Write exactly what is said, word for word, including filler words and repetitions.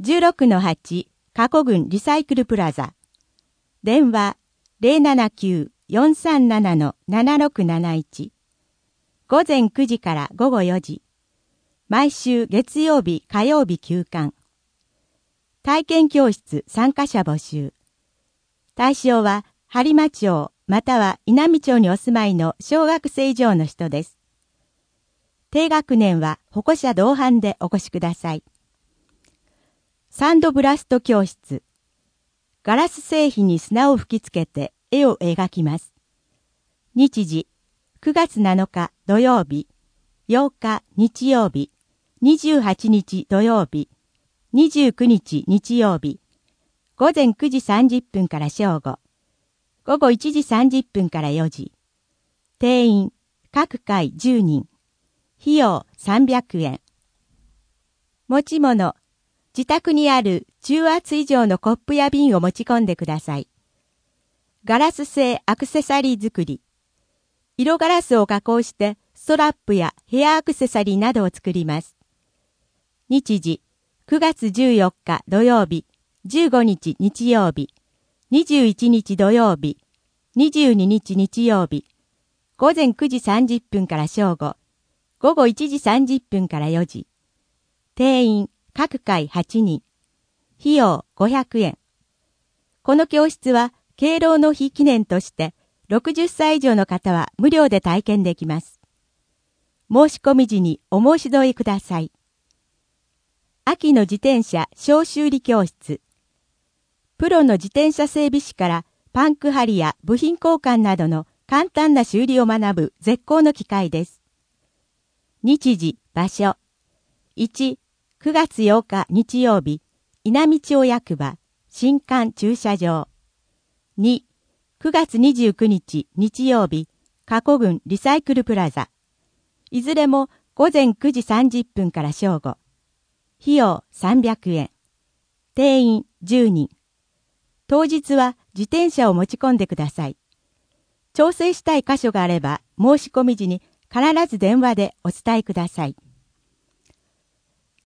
じゅうろくのはち 加古郡リサイクルプラザ。電話 ゼロななきゅう よんさんなな ななろくなないち。午前くじから午後よじ。毎週月曜日、火曜日休館。体験教室参加者募集。対象は播磨町または稲美町にお住まいの小学生以上の人です。低学年は保護者同伴でお越しください。サンドブラスト教室。ガラス製品に砂を吹きつけて絵を描きます。日時、くがつなのか土曜日、ようか日曜日、にじゅうはちにち土曜日、にじゅうくにち日曜日、午前くじさんじゅっぷんから正午、午後いちじさんじゅっぷんからよじ。定員、各回じゅうにん。費用さんびゃくえん。持ち物、自宅にある中圧以上のコップや瓶を持ち込んでください。ガラス製アクセサリー作り。色ガラスを加工してストラップやヘアアクセサリーなどを作ります。日時、くがつじゅうよっか土曜日、じゅうごにち日曜日、にじゅういちにち土曜日、にじゅうににち日曜日、午前くじさんじゅっぷんから正午、午後いちじさんじゅっぷんからよじ。定員、各回はちにん。費用ごひゃくえん。この教室は敬老の日記念としてろくじゅっさい以上の方は無料で体験できます。申し込み時にお申し同意ください。秋の自転車小修理教室。プロの自転車整備士からパンク張りや部品交換などの簡単な修理を学ぶ絶好の機会です。日時、場所。いち、くがつようか日曜日、稲美町役場、新館駐車場。に、くがつにじゅうくにち日曜日、加古郡リサイクルプラザ。いずれも午前くじさんじゅっぷんから正午。費用さんびゃくえん。定員じゅうにん。当日は自転車を持ち込んでください。調整したい箇所があれば申し込み時に必ず電話でお伝えください。